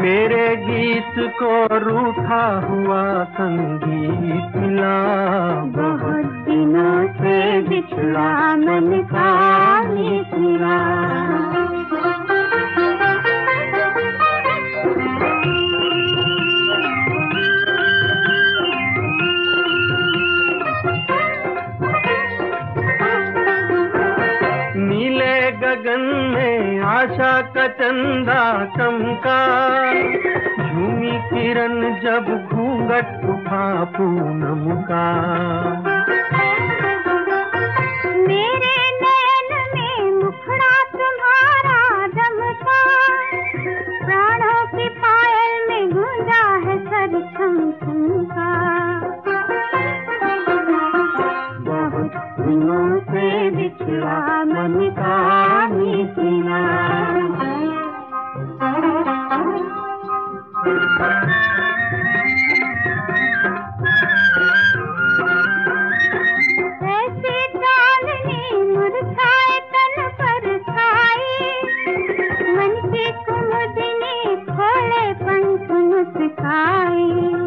मेरे गीत को रूठा हुआ संगीत मिला, बहुत दिनों से बिछड़ा मन का गीत मिला। नीले गगन में आशा का चंदा चमका, झूमी किरण जब घूंघट उठा पूनम का। मेरे नयन में मुखड़ा तुम्हारा दमका, प्राणों की पायल में गूंजा है सर छम छम का। बहुत दिनों से बिछड़ा मन का गीत मिला। ऐसे चांदनी मुरझाए तन पर छाई, मन की कुमुदिनी खोले पंख मुस्काई।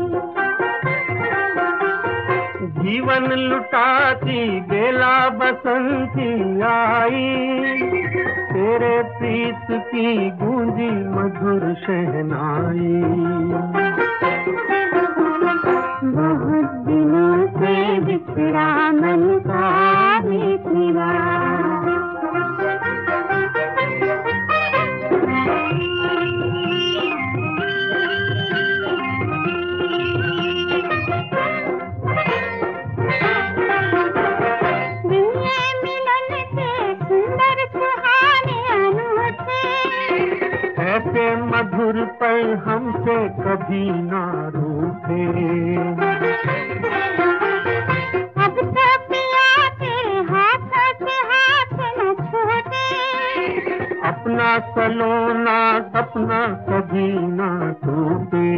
जीवन लुटाती बेला बसंती आई, तेरे प्रीत की गूंजी मधुर शहनाई। बहुत दिनों से बिछड़ा मन का गीत मिला। ऐसे मधुर पल हमसे कभी ना रूठे, अब तो पिया तेरे हाथों से हाथ न छूटे, अपना सलोना सपना कभी ना टूटे।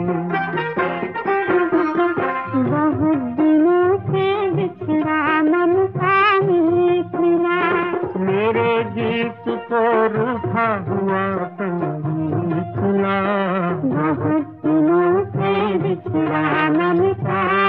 बहुत दिनों से बिछड़ा मन का गीत मिला। मेरे गीत को रूठा हुआ संगीत मिला। बहुत दिनों से बिछड़ा मन का